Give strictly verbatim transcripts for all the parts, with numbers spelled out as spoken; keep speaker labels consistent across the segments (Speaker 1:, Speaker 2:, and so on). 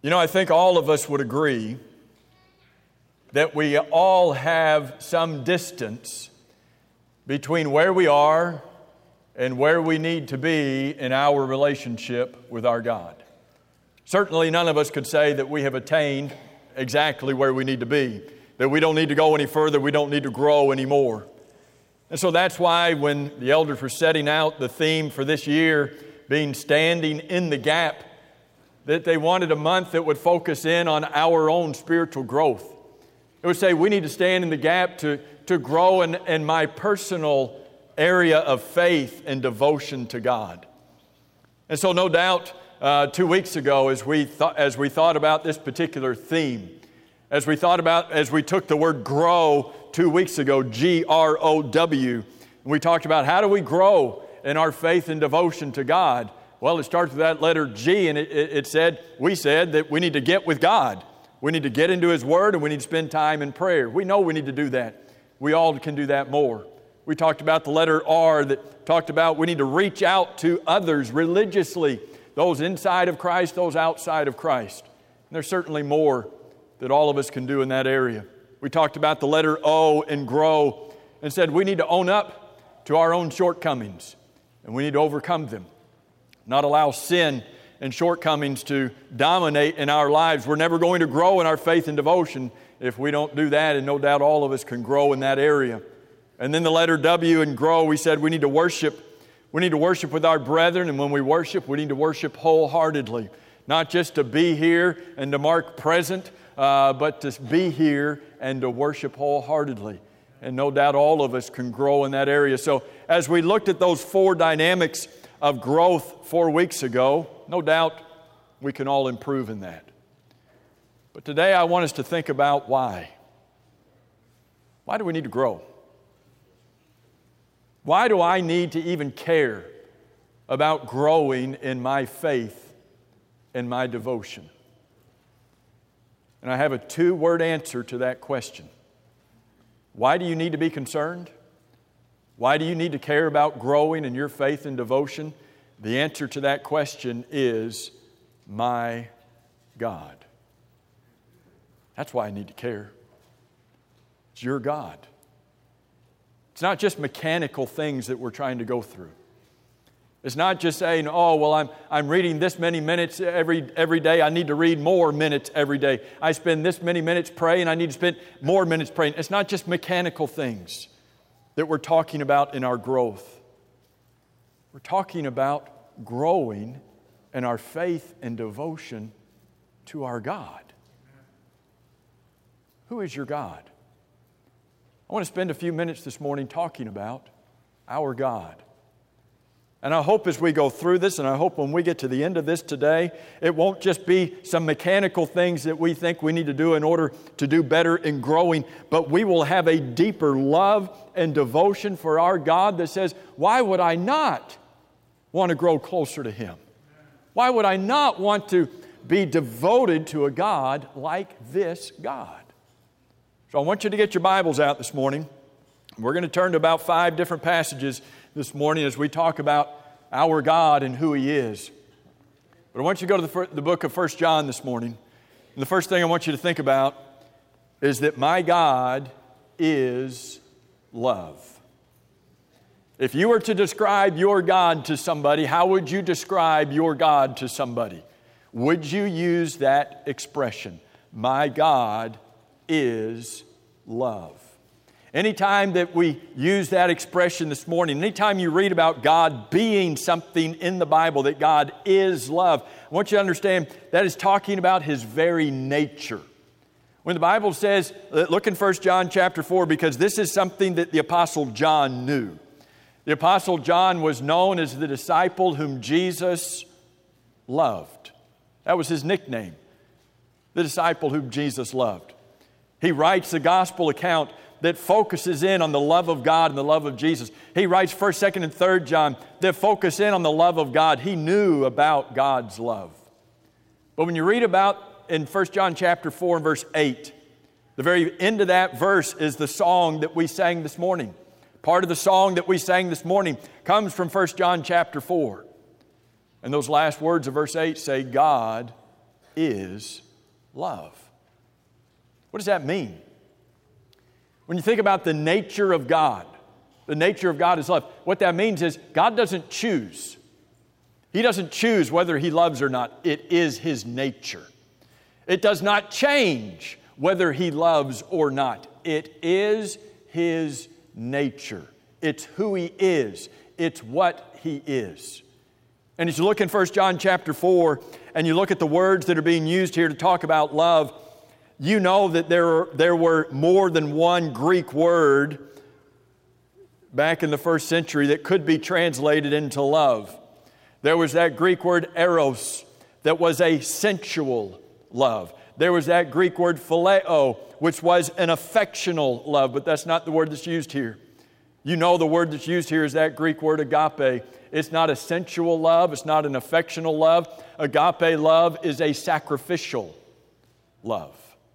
Speaker 1: You know, I think all of us would agree that we all have some distance between where we are and where we need to be in our relationship with our God. Certainly none of us could say that we have attained exactly where we need to be, that we don't need to go any further, we don't need to grow anymore. And so that's why when the elders were setting out the theme for this year, being standing in the gap, that they wanted a month that would focus in on our own spiritual growth. It would say we need to stand in the gap to, to grow in, in my personal area of faith and devotion to God. And so no doubt, uh, two weeks ago, as we thought, as we thought about this particular theme, as we thought about, as we took the word grow two weeks ago, G R O W, and we talked about how do we grow in our faith and devotion to God. Well, it starts with that letter G, and it, it, it said, we said that we need to get with God. We need to get into His Word, and we need to spend time in prayer. We know we need to do that. We all can do that more. We talked about the letter R that talked about we need to reach out to others religiously, those inside of Christ, those outside of Christ. And there's certainly more that all of us can do in that area. We talked about the letter O and grow and said we need to own up to our own shortcomings, and we need to overcome them. Not allow sin and shortcomings to dominate in our lives. We're never going to grow in our faith and devotion if we don't do that, and no doubt all of us can grow in that area. And then the letter W and grow, we said we need to worship. We need to worship with our brethren, and when we worship, we need to worship wholeheartedly. Not just to be here and to mark present, uh, but to be here and to worship wholeheartedly. And no doubt all of us can grow in that area. So as we looked at those four dynamics of growth four weeks ago, no doubt we can all improve in that. But today I want us to think about why. Why do we need to grow? Why do I need to even care about growing in my faith and my devotion? And I have a two-word answer to that question. Why do you need to be concerned? Why do you need to care about growing in your faith and devotion? The answer to that question is my God. That's why I need to care. It's your God. It's not just mechanical things that we're trying to go through. It's not just saying, oh, well, I'm, I'm reading this many minutes every, every day. I need to read more minutes every day. I spend this many minutes praying. I need to spend more minutes praying. It's not just mechanical things that we're talking about in our growth. We're talking about growing in our faith and devotion to our God. Who is your God? I want to spend a few minutes this morning talking about our God. And I hope as we go through this, and I hope when we get to the end of this today, it won't just be some mechanical things that we think we need to do in order to do better in growing, but we will have a deeper love and devotion for our God that says, why would I not want to grow closer to Him? Why would I not want to be devoted to a God like this God? So I want you to get your Bibles out this morning. We're going to turn to about five different passages this morning as we talk about our God and who He is. But I want you to go to the, fir- the book of First John this morning. And the first thing I want you to think about is that my God is love. If you were to describe your God to somebody, how would you describe your God to somebody? Would you use that expression? My God is love. Anytime that we use that expression this morning, anytime you read about God being something in the Bible, that God is love, I want you to understand that is talking about His very nature. When the Bible says, look in First John chapter four, because this is something that the Apostle John knew. The Apostle John was known as the disciple whom Jesus loved. That was his nickname, the disciple whom Jesus loved. He writes the gospel account that focuses in on the love of God and the love of Jesus. He writes first, second, and third John that focus in on the love of God. He knew about God's love. But when you read about in First John chapter four and verse eight, the very end of that verse is the song that we sang this morning. Part of the song that we sang this morning comes from First John chapter four. And those last words of verse eight say, God is love. What does that mean? When you think about the nature of God, the nature of God is love. What that means is God doesn't choose. He doesn't choose whether He loves or not. It is His nature. It does not change whether He loves or not. It is His nature. It's who He is. It's what He is. And as you look in First John chapter four, and you look at the words that are being used here to talk about love, you know that there, there were more than one Greek word back in the first century that could be translated into love. There was that Greek word eros that was a sensual love. There was that Greek word phileo, which was an affectional love, but that's not the word that's used here. You know the word that's used here is that Greek word agape. It's not a sensual love. It's not an affectional love. Agape love is a sacrificial love.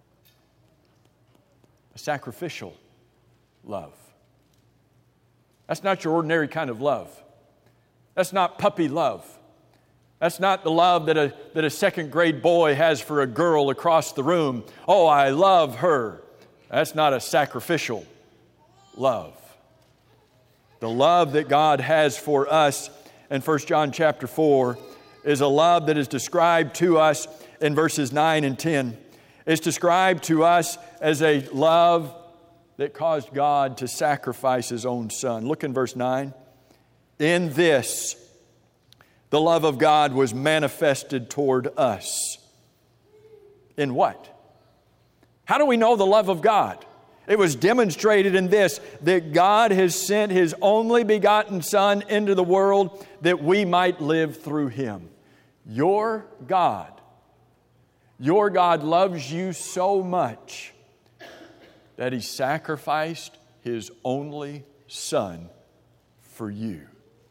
Speaker 1: A sacrificial love. That's not your ordinary kind of love. That's not puppy love. That's not the love that a, that a second grade boy has for a girl across the room. Oh, I love her. That's not a sacrificial love. The love that God has for us in First John chapter four is a love that is described to us in verses nine and ten. It's described to us as a love that caused God to sacrifice His own Son. Look in verse nine. In this, the love of God was manifested toward us. In what? How do we know the love of God? It was demonstrated in this, that God has sent His only begotten Son into the world that we might live through Him. Your God, your God loves you so much that He sacrificed His only Son for you.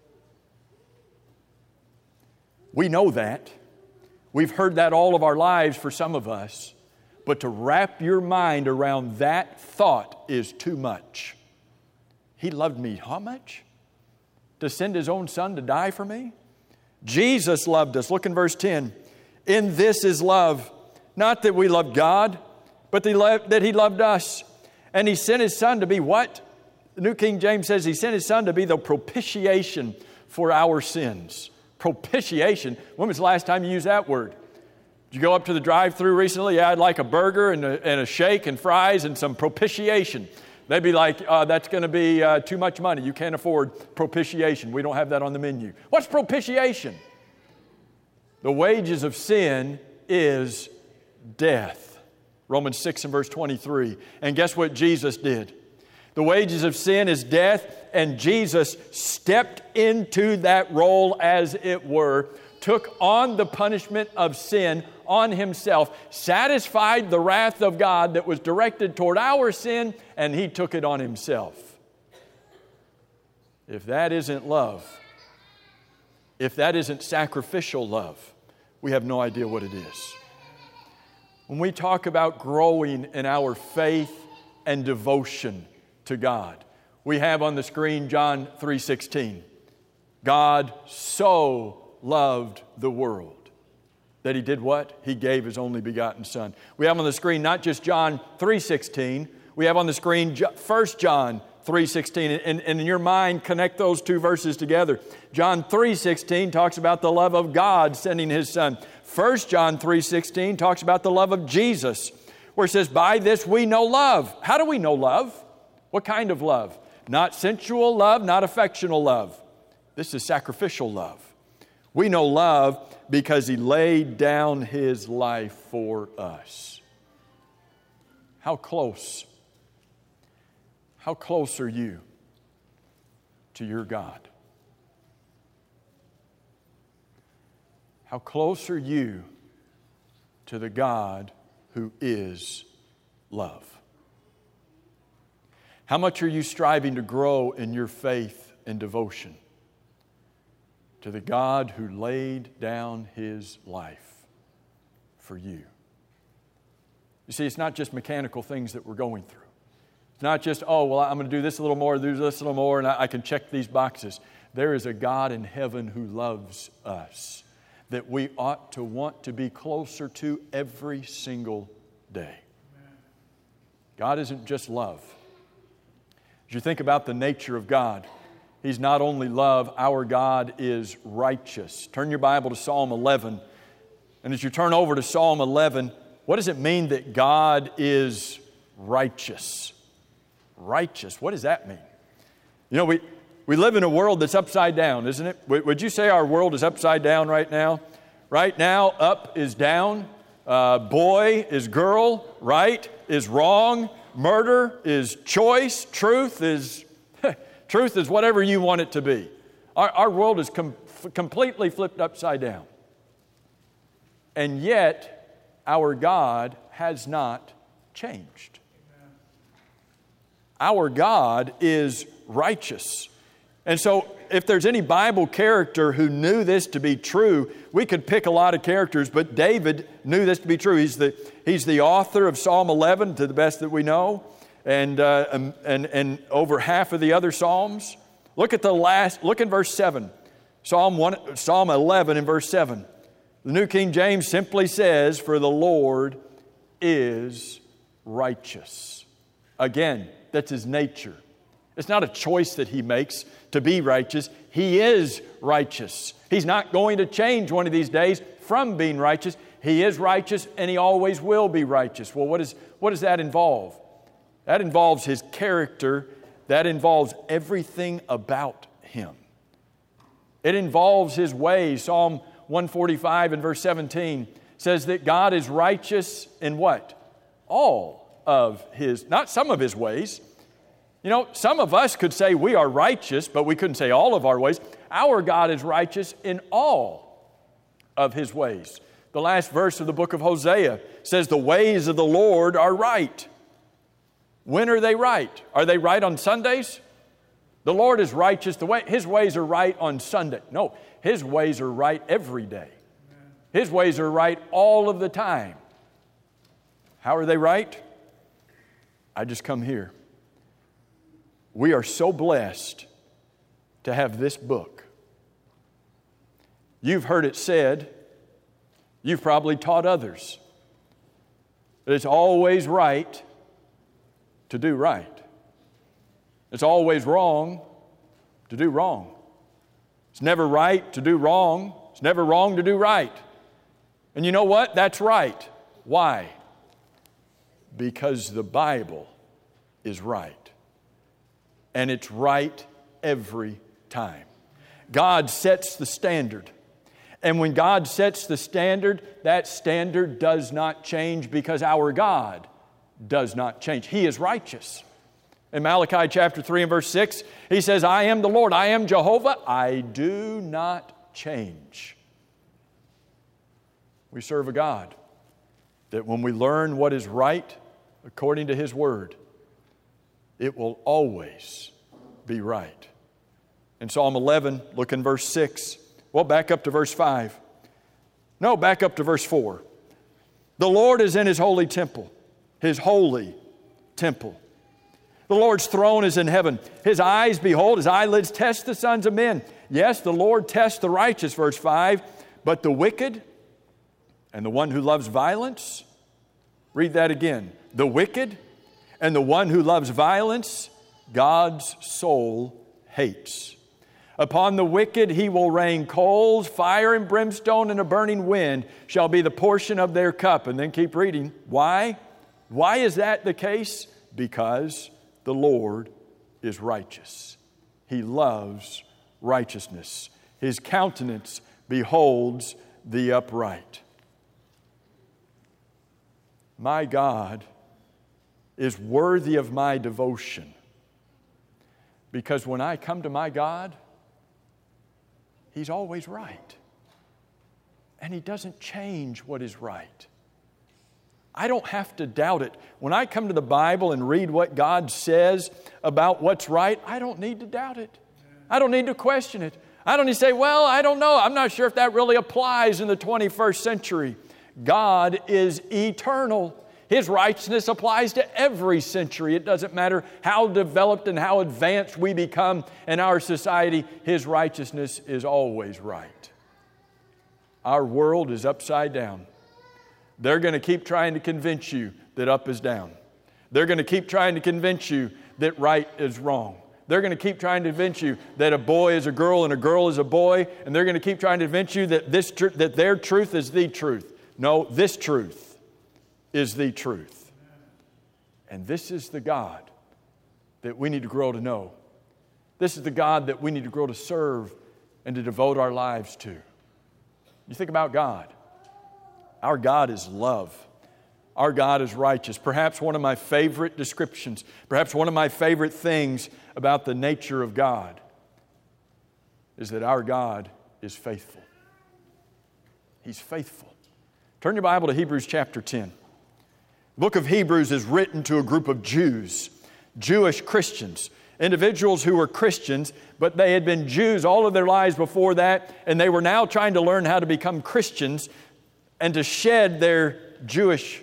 Speaker 1: We know that. We've heard that all of our lives for some of us. But to wrap your mind around that thought is too much. He loved me how much? To send His own Son to die for me? Jesus loved us. Look in verse ten. In this is love. Not that we loved God, but that He loved us. And He sent His Son to be what? The New King James says He sent His Son to be the propitiation for our sins. Propitiation? When was the last time you used that word? Did you go up to the drive-thru recently? Yeah, I'd like a burger and a, and a shake and fries and some propitiation. They'd be like, uh, that's going to be uh, too much money. You can't afford propitiation. We don't have that on the menu. What's propitiation? The wages of sin is death. Romans six and verse twenty-three. And guess what Jesus did? The wages of sin is death, and Jesus stepped into that role, as it were, took on the punishment of sin on Himself, satisfied the wrath of God that was directed toward our sin, and He took it on Himself. If that isn't love, if that isn't sacrificial love, we have no idea what it is. When we talk about growing in our faith and devotion to God, we have on the screen John three sixteen. God so loved the world that He did what? He gave His only begotten Son. We have on the screen not just John three sixteen, we have on the screen First John three sixteen, and, and in your mind connect those two verses together. John three sixteen talks about the love of God sending His Son. First John three sixteen talks about the love of Jesus, where it says, by this we know love. How do we know love? What kind of love? Not sensual love, not affectional love. This is sacrificial love. We know love because He laid down His life for us. How close, how close are you to your God? How close are you to the God who is love? How much are you striving to grow in your faith and devotion to the God who laid down His life for you? You see, it's not just mechanical things that we're going through. It's not just, oh, well, I'm going to do this a little more, do this a little more, and I, I can check these boxes. There is a God in heaven who loves us. that we ought to want to be closer to every single day. God isn't just love. As you think about the nature of God, He's not only love, our God is righteous. Turn your Bible to Psalm eleven. And as you turn over to Psalm eleven, what does it mean that God is righteous? Righteous, what does that mean? You know, we, we live in a world that's upside down, isn't it? Would you say our world is upside down right now? Right now, up is down, uh, boy is girl, right is wrong, murder is choice, truth is truth is whatever you want it to be. Our, our world is com- completely flipped upside down. And yet, our God has not changed. Our God is righteous. And so, if there's any Bible character who knew this to be true, we could pick a lot of characters, but David knew this to be true. He's the, he's the author of Psalm eleven, to the best that we know, and, uh, and, and over half of the other Psalms. Look at the last, look in verse seven. Psalm, one, Psalm eleven in verse seven. The New King James simply says, "For the Lord is righteous." Again, that's His nature. It's not a choice that He makes to be righteous. He is righteous. He's not going to change one of these days from being righteous. He is righteous and He always will be righteous. Well, what, is, what does that involve? That involves His character. That involves everything about Him. It involves His ways. Psalm one forty-five and verse seventeen says that God is righteous in what? All of His, not some of His ways. You know, some of us could say we are righteous, but we couldn't say all of our ways. Our God is righteous in all of His ways. The last verse of the book of Hosea says the ways of the Lord are right. When are they right? Are they right on Sundays? The Lord is righteous. The way, His ways are right on Sunday. No, His ways are right every day. His ways are right all of the time. How are they right? I just come here. We are so blessed to have this book. You've heard it said, you've probably taught others, that it's always right to do right. It's always wrong to do wrong. It's never right to do wrong. It's never wrong to do right. And you know what? That's right. Why? Because the Bible is right. And it's right every time. God sets the standard. And when God sets the standard, that standard does not change because our God does not change. He is righteous. In Malachi chapter three and verse six, He says, "I am the Lord, I am Jehovah, I do not change." We serve a God that when we learn what is right according to His Word, it will always be right. In Psalm eleven, look in verse six. Well, back up to verse five. No, back up to verse four. The Lord is in His holy temple, His holy temple. The Lord's throne is in heaven. His eyes behold, His eyelids test the sons of men. Yes, the Lord tests the righteous, verse five, but the wicked and the one who loves violence, read that again. The wicked and the one who loves violence, God's soul hates. Upon the wicked He will rain coals, fire and brimstone, and a burning wind shall be the portion of their cup. And then keep reading. Why? Why is that the case? Because the Lord is righteous. He loves righteousness. His countenance beholds the upright. My God is worthy of my devotion, because when I come to my God, He's always right. And He doesn't change what is right. I don't have to doubt it. When I come to the Bible and read what God says about what's right, I don't need to doubt it. I don't need to question it. I don't need to say, well, I don't know. I'm not sure if that really applies in the twenty-first century. God is eternal. His righteousness applies to every century. It doesn't matter how developed and how advanced we become in our society. His righteousness is always right. Our world is upside down. They're going to keep trying to convince you that up is down. They're going to keep trying to convince you that right is wrong. They're going to keep trying to convince you that a boy is a girl and a girl is a boy, and they're going to keep trying to convince you that this tr- that their truth is the truth. No, this truth is the truth. And this is the God that we need to grow to know. This is the God that we need to grow to serve and to devote our lives to. You think about God. Our God is love. Our God is righteous. Perhaps one of my favorite descriptions, perhaps one of my favorite things about the nature of God is that our God is faithful. He's faithful. Turn your Bible to Hebrews chapter ten. The book of Hebrews is written to a group of Jews, Jewish Christians, individuals who were Christians, but they had been Jews all of their lives before that, and they were now trying to learn how to become Christians and to shed their Jewish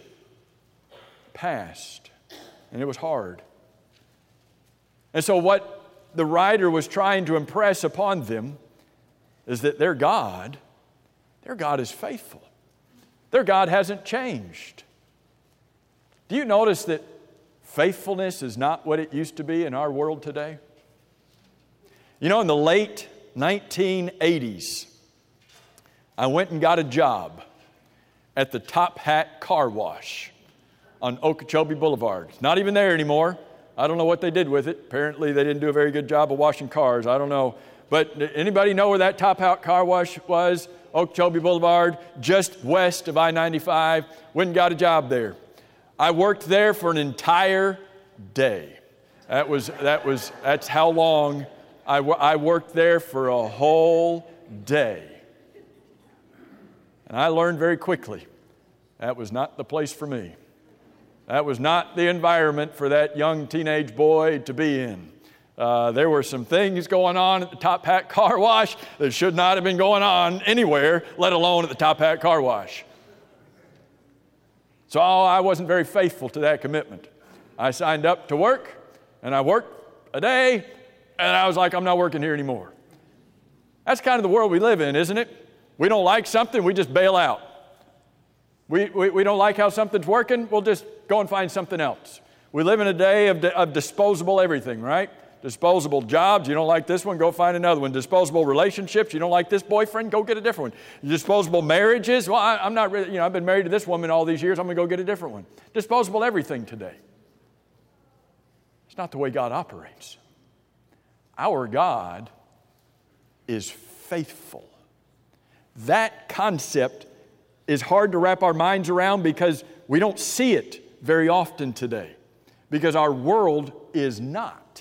Speaker 1: past. And it was hard. And so what the writer was trying to impress upon them is that their God, their God is faithful. Their God hasn't changed. Do you notice that faithfulness is not what it used to be in our world today? You know, in the late nineteen eighties, I went and got a job at the Top Hat Car Wash on Okeechobee Boulevard. It's not even there anymore. I don't know what they did with it. Apparently they didn't do a very good job of washing cars. I don't know. But anybody know where that Top Hat Car Wash was? Okeechobee Boulevard, just west of I ninety-five. Went and got a job there. I worked there for an entire day. That was, that was, that's how long I, I worked there, for a whole day. And I learned very quickly that was not the place for me. That was not the environment for that young teenage boy to be in. Uh, there were some things going on at the Top Hat Car Wash that should not have been going on anywhere, let alone at the Top Hat Car Wash. So I wasn't very faithful to that commitment. I signed up to work, and I worked a day, and I was like, I'm not working here anymore. That's kind of the world we live in, isn't it? We don't like something, we just bail out. We, we, we don't like how something's working, we'll just go and find something else. We live in a day of, of disposable everything, right? Disposable jobs, you don't like this one, go find another one. Disposable relationships, you don't like this boyfriend, go get a different one. Disposable marriages, well, I, I'm not really, you know, I've been married to this woman all these years, I'm going to go get a different one. Disposable everything today. It's not the way God operates. Our God is faithful. That concept is hard to wrap our minds around because we don't see it very often today, because our world is not.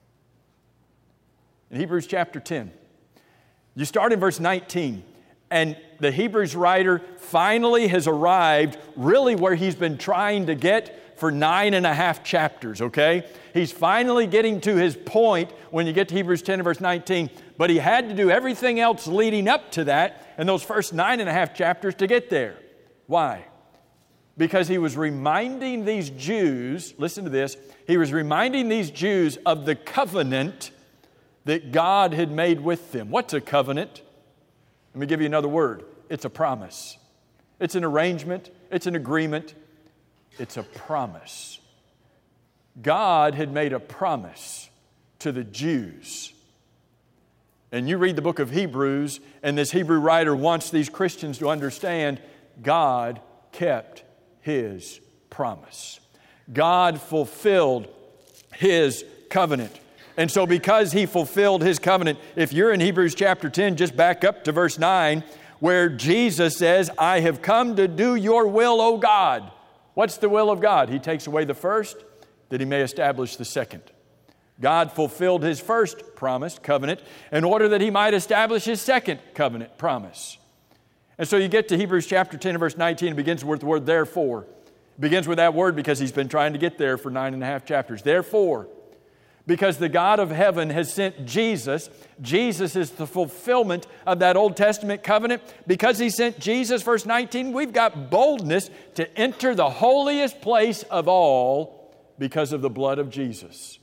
Speaker 1: In Hebrews chapter ten, you start in verse nineteen, and the Hebrews writer finally has arrived really where he's been trying to get for nine and a half chapters, okay? He's finally getting to his point when you get to Hebrews ten and verse nineteen, but he had to do everything else leading up to that in those first nine and a half chapters to get there. Why? Because he was reminding these Jews, listen to this, he was reminding these Jews of the covenant that God had made with them. What's a covenant? Let me give you another word. It's a promise. It's an arrangement. It's an agreement. It's a promise. God had made a promise to the Jews. And you read the book of Hebrews, and this Hebrew writer wants these Christians to understand God kept His promise. God fulfilled His covenant. And so because He fulfilled His covenant, if you're in Hebrews chapter ten, just back up to verse nine, where Jesus says, I have come to do your will, O God. What's the will of God? He takes away the first, that He may establish the second. God fulfilled His first promise, covenant, in order that He might establish His second covenant promise. And so you get to Hebrews chapter ten and verse nineteen, it begins with the word therefore. It begins with that word because he's been trying to get there for nine and a half chapters. Therefore, because the God of heaven has sent Jesus, Jesus is the fulfillment of that Old Testament covenant. Because He sent Jesus, verse nineteen, we've got boldness to enter the holiest place of all because of the blood of Jesus.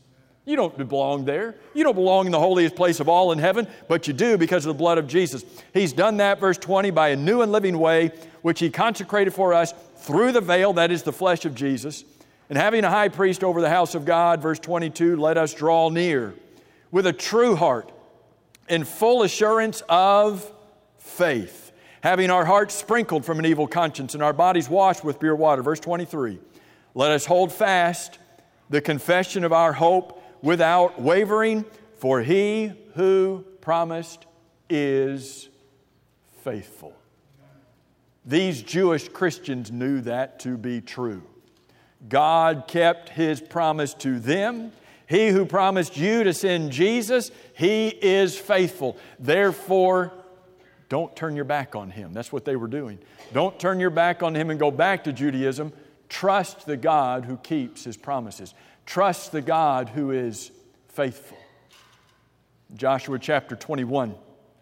Speaker 1: You don't belong there. You don't belong in the holiest place of all in heaven, but you do because of the blood of Jesus. He's done that, verse twenty, by a new and living way, which He consecrated for us through the veil, that is the flesh of Jesus. And having a high priest over the house of God, verse twenty-two, let us draw near with a true heart in full assurance of faith, having our hearts sprinkled from an evil conscience and our bodies washed with pure water. Verse twenty-three, let us hold fast the confession of our hope without wavering, for He who promised is faithful. These Jewish Christians knew that to be true. God kept His promise to them. He who promised you to send Jesus, He is faithful. Therefore, don't turn your back on Him. That's what they were doing. Don't turn your back on Him and go back to Judaism. Trust the God who keeps His promises. Trust the God who is faithful. Joshua chapter twenty-one.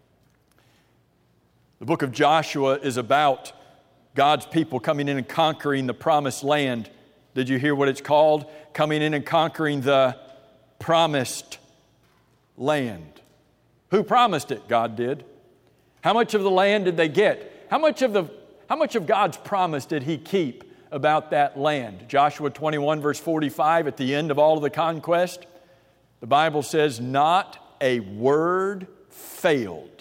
Speaker 1: The book of Joshua is about God's people coming in and conquering the promised land. Did you hear what it's called? Coming in and conquering the promised land. Who promised it? God did. How much of the land did they get? How much of the how much of God's promise did He keep about that land? Joshua twenty-one verse forty-five, at the end of all of the conquest, the Bible says, not a word failed.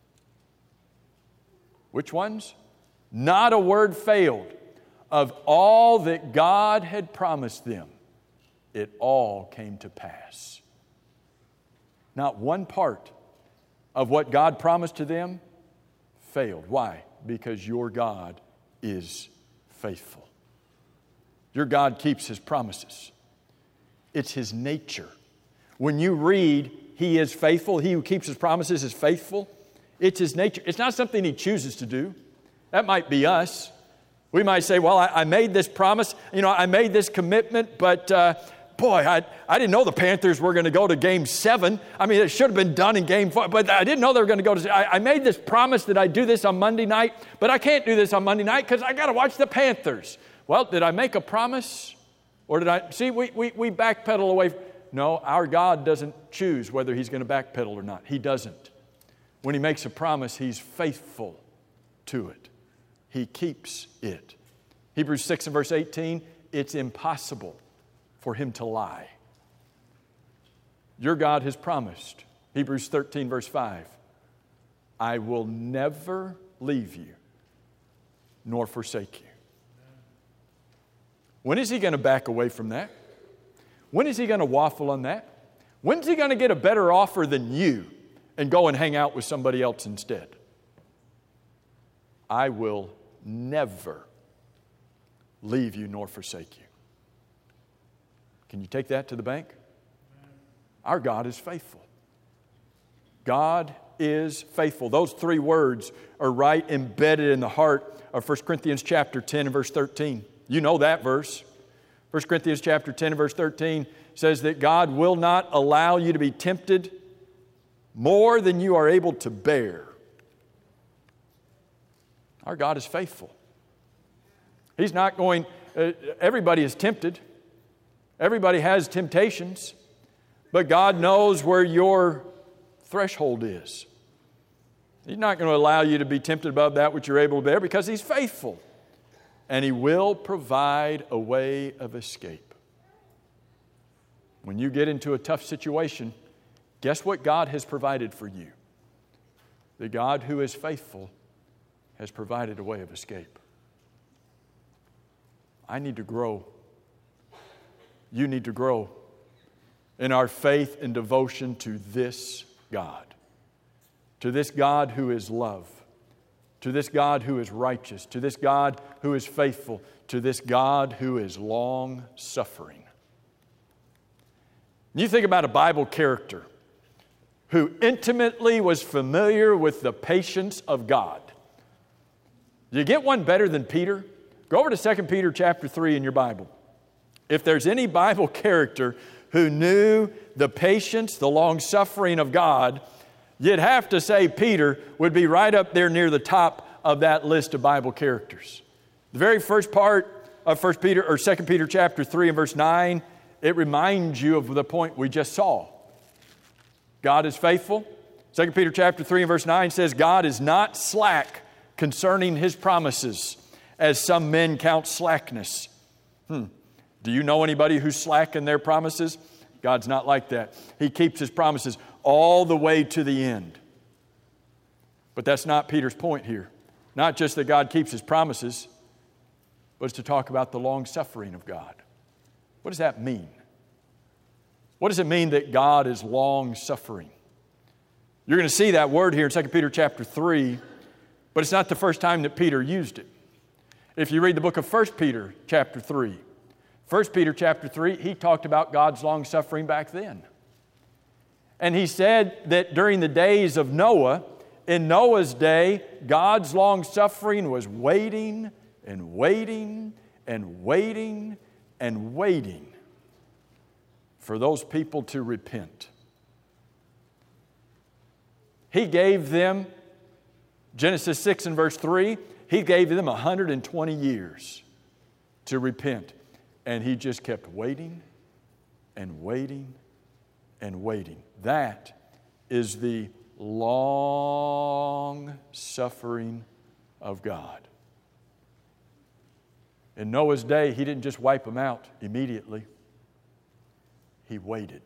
Speaker 1: Which ones? Not a word failed of all that God had promised them. It all came to pass. Not one part of what God promised to them failed. Why? Because your God is faithful. Your God keeps His promises. It's His nature. When you read, He is faithful, He who keeps His promises is faithful, it's His nature. It's not something He chooses to do. That might be us. We might say, well, I, I made this promise, you know, I made this commitment, but uh, boy, I, I didn't know the Panthers were going to go to game seven. I mean, it should have been done in game four, but I didn't know they were going to go to, I, I made this promise that I'd do this on Monday night, but I can't do this on Monday night because I got to watch the Panthers. Well, did I make a promise? Or did I, see, we, we, we backpedal away. No, our God doesn't choose whether He's going to backpedal or not. He doesn't. When He makes a promise, He's faithful to it. He keeps it. Hebrews six and verse eighteen, it's impossible for Him to lie. Your God has promised. Hebrews thirteen verse five, I will never leave you nor forsake you. When is He going to back away from that? When is He going to waffle on that? When's He going to get a better offer than you and go and hang out with somebody else instead? I will never leave you nor forsake you. Can you take that to the bank? Our God is faithful. God is faithful. Those three words are right embedded in the heart of First Corinthians chapter ten and verse thirteen. You know that verse. First Corinthians chapter ten and verse thirteen says that God will not allow you to be tempted more than you are able to bear. Our God is faithful. He's not going, uh, everybody is tempted. Everybody has temptations. But God knows where your threshold is. He's not going to allow you to be tempted above that which you're able to bear because He's faithful. And He will provide a way of escape. When you get into a tough situation, guess what God has provided for you? The God who is faithful has provided a way of escape. I need to grow. You need to grow in our faith and devotion to this God. To this God who is love. To this God who is righteous. To this God who is faithful. To this God who is long-suffering. You think about a Bible character who intimately was familiar with the patience of God. Do you get one better than Peter? Go over to Second Peter chapter three in your Bible. If there's any Bible character who knew the patience, the long-suffering of God, you'd have to say Peter would be right up there near the top of that list of Bible characters. The very first part of First Peter or Second Peter chapter three and verse nine it reminds you of the point we just saw. God is faithful. Second Peter chapter three and verse nine says, God is not slack concerning His promises, as some men count slackness. Hmm. Do you know anybody who's slack in their promises? God's not like that. He keeps His promises all the way to the end. But that's not Peter's point here. Not just that God keeps His promises, but it's to talk about the long suffering of God. What does that mean? What does it mean that God is long suffering? You're going to see that word here in Second Peter chapter three, but it's not the first time that Peter used it. If you read the book of First Peter chapter three, First Peter chapter three, he talked about God's long suffering back then. And he said that during the days of Noah, in Noah's day, God's long suffering was waiting and waiting and waiting and waiting for those people to repent. He gave them, Genesis six and verse three, He gave them one hundred twenty years to repent. And He just kept waiting and waiting and waiting. That is the long suffering of God. In Noah's day, He didn't just wipe them out immediately. He waited.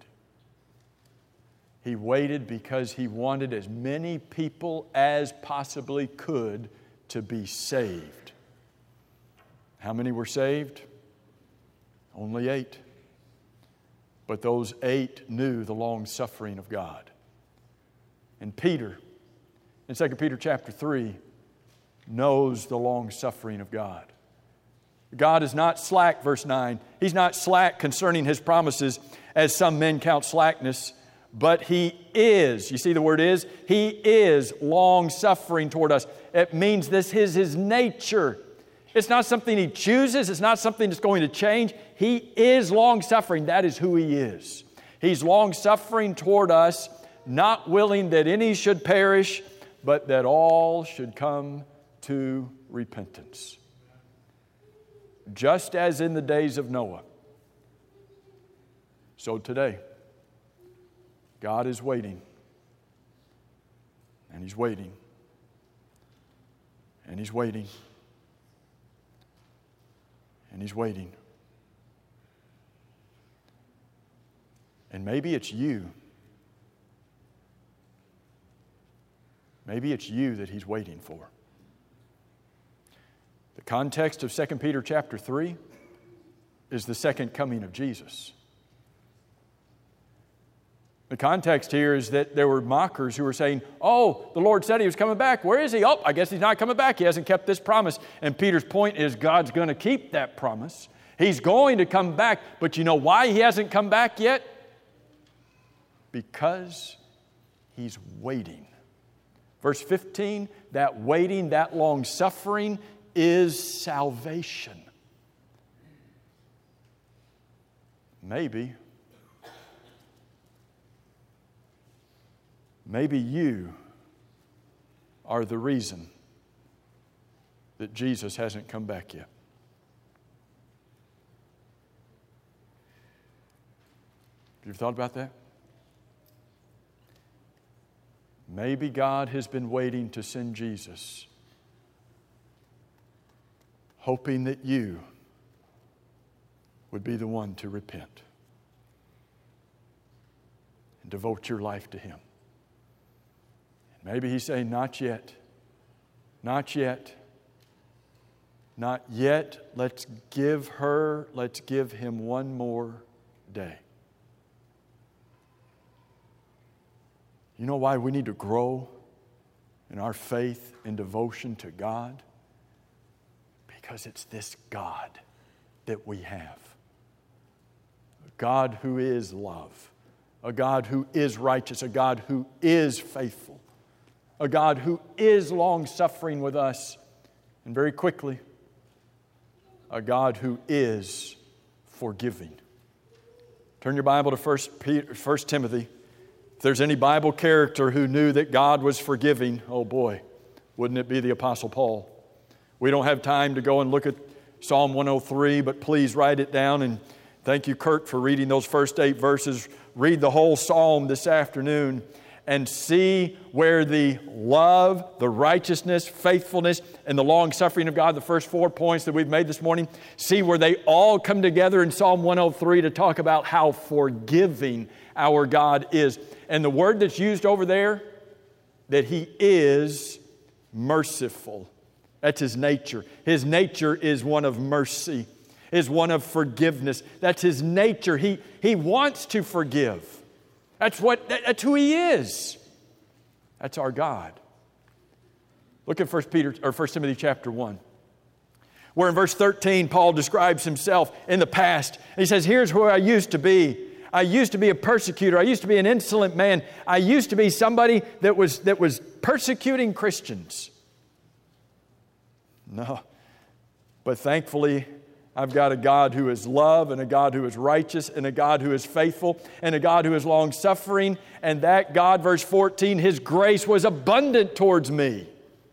Speaker 1: He waited because He wanted as many people as possibly could to be saved. How many were saved? Only eight. But those eight knew the long suffering of God. And Peter, in Second Peter chapter three, knows the long suffering of God. God is not slack, verse nine. He's not slack concerning His promises, as some men count slackness, but He is, you see the word is? He is long suffering toward us. It means this is His nature. It's not something He chooses. It's not something that's going to change. He is long suffering. That is who He is. He's long suffering toward us, not willing that any should perish, but that all should come to repentance. Just as in the days of Noah, so today, God is waiting, and He's waiting, and He's waiting, and He's waiting. And maybe it's you. Maybe it's you that He's waiting for. The context of Second Peter chapter three is the second coming of Jesus. The context here is that there were mockers who were saying, oh, the Lord said He was coming back. Where is He? Oh, I guess He's not coming back. He hasn't kept this promise. And Peter's point is God's going to keep that promise. He's going to come back. But you know why He hasn't come back yet? Because He's waiting. Verse fifteen, that waiting, that long suffering is salvation. Maybe, maybe you are the reason that Jesus hasn't come back yet. Have you ever thought about that? Maybe God has been waiting to send Jesus, hoping that you would be the one to repent and devote your life to Him. Maybe He's saying, not yet, not yet, not yet. Let's give her, let's give him one more day. You know why we need to grow in our faith and devotion to God? Because it's this God that we have. A God who is love. A God who is righteous. A God who is faithful. A God who is long-suffering with us. And very quickly, a God who is forgiving. Turn your Bible to First Peter, First Timothy. If there's any Bible character who knew that God was forgiving, oh boy, wouldn't it be the Apostle Paul? We don't have time to go and look at Psalm one oh three, but please write it down and Thank you, Kurt, for reading those first eight verses. Read the whole psalm this afternoon and see where the love, the righteousness, faithfulness, and the long-suffering of God, the first four points that we've made this morning, see where they all come together in Psalm one oh three to talk about how forgiving our God is. And the word that's used over there, that He is merciful. That's His nature. His nature is one of mercy, is one of forgiveness. That's His nature. He, he wants to forgive. That's what, that's who He is. That's our God. Look at First Peter or First Timothy chapter one. Where in verse thirteen, Paul describes himself in the past. He says, here's where I used to be. I used to be a persecutor. I used to be an insolent man. I used to be somebody that was, that was persecuting Christians. No. But thankfully, I've got a God who is love, and a God who is righteous, and a God who is faithful, and a God who is long-suffering. And that God, verse fourteen, His grace was abundant towards me.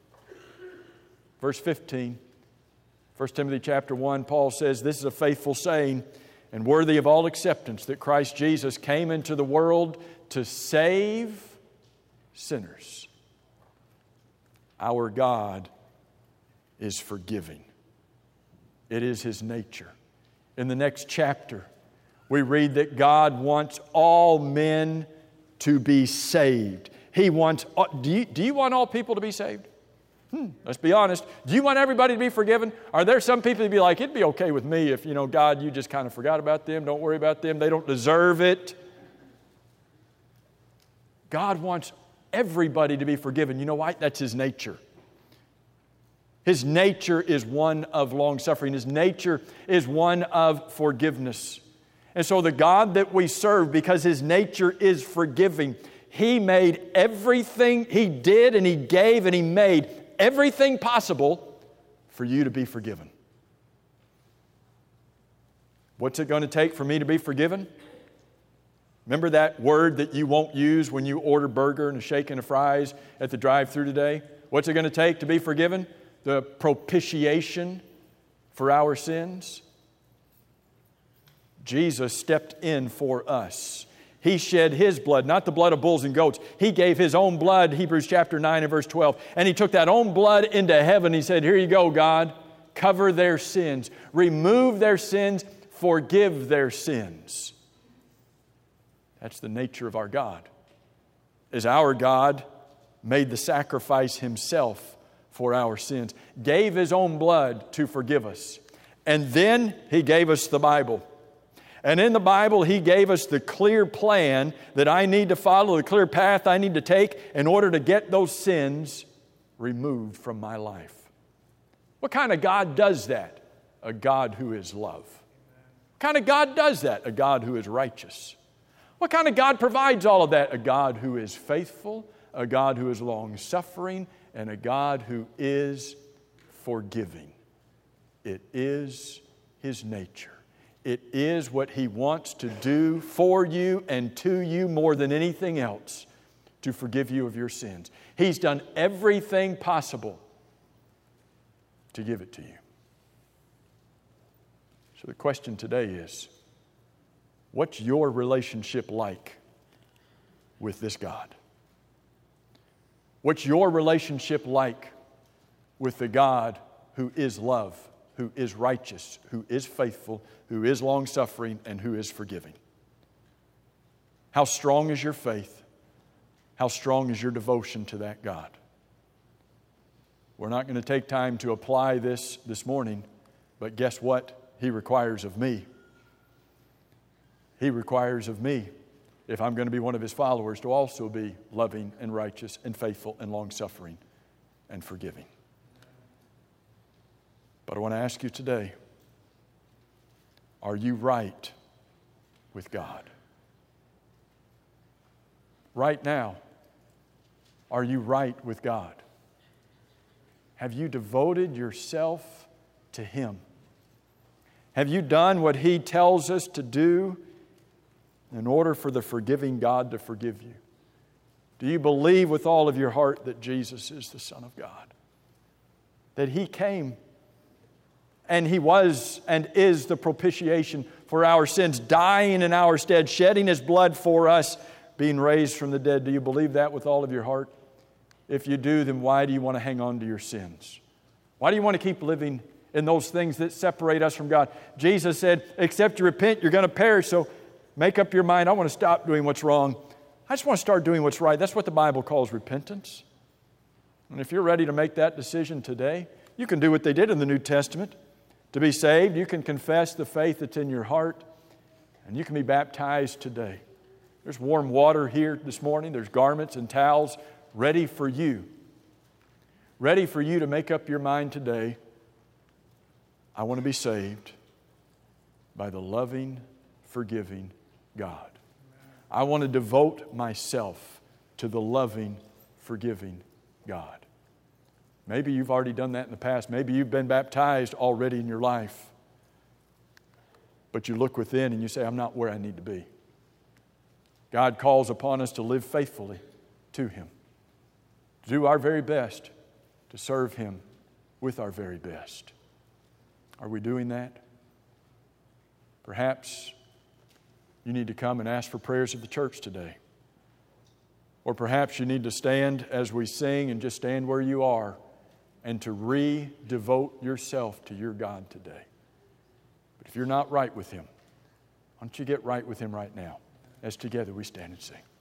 Speaker 1: Verse fifteen, First Timothy chapter one, Paul says, this is a faithful saying and worthy of all acceptance, that Christ Jesus came into the world to save sinners. Our God is forgiving. It is His nature. In the next chapter, we read that God wants all men to be saved. He wants, do you, do you want all people to be saved? Hmm, let's be honest. Do you want everybody to be forgiven? Are there some people who'd be like, it'd be okay with me if, you know, God, you just kind of forgot about them. Don't worry about them. They don't deserve it. God wants everybody to be forgiven. You know why? That's His nature. His nature is one of long-suffering. His nature is one of forgiveness. And so the God that we serve, because His nature is forgiving, He made everything, He did and He gave and He made everything possible for you to be forgiven. What's it going to take for me to be forgiven? Remember that word that you won't use when you order burger and a shake and a fries at the drive-thru today? What's it going to take to be forgiven? The propitiation for our sins. Jesus stepped in for us. He shed His blood, not the blood of bulls and goats. He gave His own blood, Hebrews chapter nine and verse twelve. And He took that own blood into heaven. He said, here you go, God. Cover their sins. Remove their sins. Forgive their sins. That's the nature of our God. As our God made the sacrifice Himself for our sins, gave His own blood to forgive us. And then He gave us the Bible. And in the Bible, He gave us the clear plan that I need to follow, the clear path I need to take in order to get those sins removed from my life. What kind of God does that? A God who is love. What kind of God does that? A God who is righteous. What kind of God provides all of that? A God who is faithful, a God who is long-suffering, and a God who is forgiving. It is His nature. It is what He wants to do for you and to you more than anything else, to forgive you of your sins. He's done everything possible to give it to you. So the question today is, what's your relationship like with this God? What's your relationship like with the God who is love, who is righteous, who is faithful, who is long-suffering, and who is forgiving? How strong is your faith? How strong is your devotion to that God? We're not going to take time to apply this this morning, but guess what He requires of me? He requires of me, if I'm going to be one of His followers, to also be loving and righteous and faithful and long-suffering and forgiving. But I want to ask you today, are you right with God? Right now, are you right with God? Have you devoted yourself to Him? Have you done what He tells us to do in order for the forgiving God to forgive you? Do you believe with all of your heart that Jesus is the Son of God? That He came And He was and is the propitiation for our sins, dying in our stead, shedding His blood for us, being raised from the dead. Do you believe that with all of your heart? If you do, then why do you want to hang on to your sins? Why do you want to keep living in those things that separate us from God? Jesus said, except you repent, you're going to perish. So make up your mind, I want to stop doing what's wrong. I just want to start doing what's right. That's what the Bible calls repentance. And if you're ready to make that decision today, you can do what they did in the New Testament. To be saved, you can confess the faith that's in your heart, and you can be baptized today. There's warm water here this morning. There's garments and towels ready for you. Ready for you to make up your mind today. I want to be saved by the loving, forgiving God. I want to devote myself to the loving, forgiving God. Maybe you've already done that in the past. Maybe you've been baptized already in your life. But you look within and you say, I'm not where I need to be. God calls upon us to live faithfully to Him. To do our very best to serve Him with our very best. Are we doing that? Perhaps you need to come and ask for prayers of the church today. Or perhaps you need to stand as we sing and just stand where you are and to re-devote yourself to your God today. But if you're not right with Him, why don't you get right with Him right now as together we stand and sing.